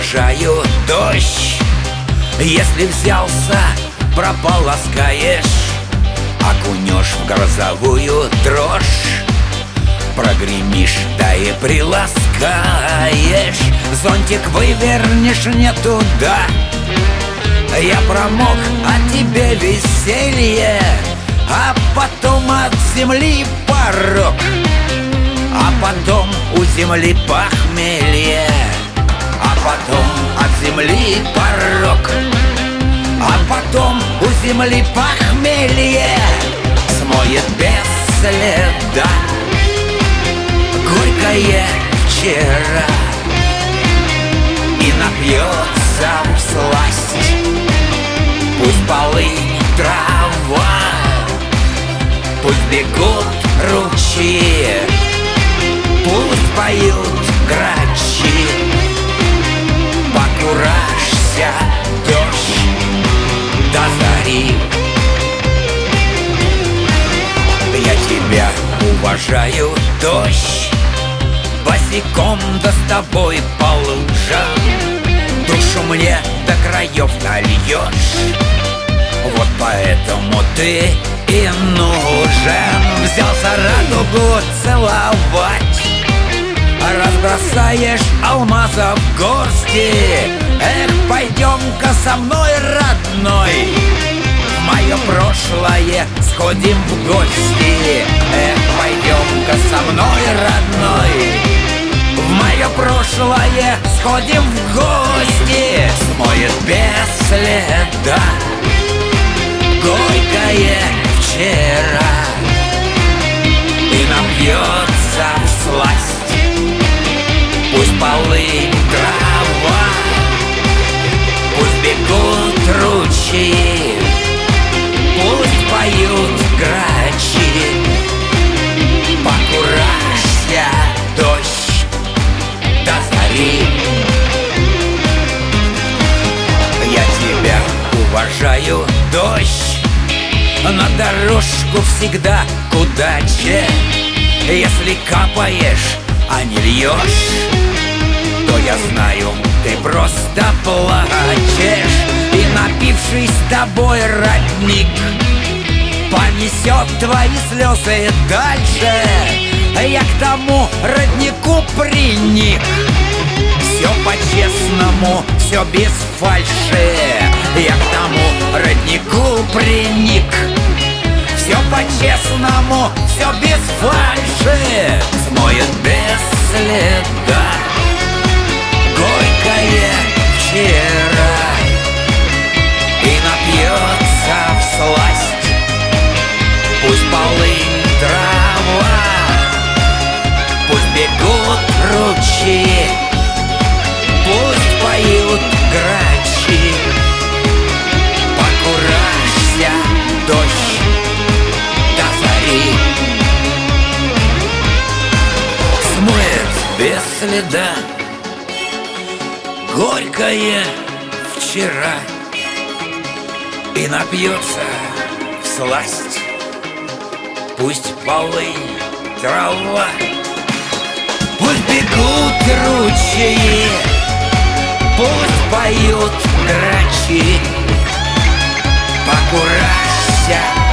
уважаю дождь. Если взялся, прополоскаешь, окунешь в грозовую дрожь. Прогремишь, да и приласкаешь, зонтик вывернешь не туда. Я промок, а тебе веселье, а потом от земли порог, а потом у земли похмелье, а потом от земли порог, а потом у земли похмелье смоет без следа горькое вчера и напьется всласть. Пусть полынь трава, пусть бегут ручьи, пусть поют грачи, покуражься, дождь до зари. Я тебя уважаю, дождь, босиком да с тобой по лужам, душу мне до краев нальешь. Вот поэтому ты и нужен. Взялся радугу целовать, разбросаешь алмазов горсти. Эх, пойдем-ка со мной, родной, в мое прошлое сходим в гости. Эх, пойдем-ка со мной, родной, в мое прошлое сходим в гости. Смоет без следа горькое вчера и напьется всласть. Пусть полынь трава, пусть бегут ручьи, пусть поют грачи, покуражься, дождь до зари. Я тебя уважаю, дождь, на дорожку всегда к удаче. Если капаешь, а не льешь, то я знаю, ты просто плачешь. И напившись с тобой родник понесет твои слезы дальше. Я к тому роднику приник. Все по-честному, все без фальши. Я к тому роднику приник. Все по-честному, все без фальши. Смоет без следа горькое вчера и напьется всласть. Пусть полынь трава, пусть бегут ручьи, пусть поют грачи, покуражься, дождь до зари. Смоет без следа горькое вчера и напьется всласть. Пусть полынь трава, пусть бегут ручьи, пусть поют грачи, покуражься,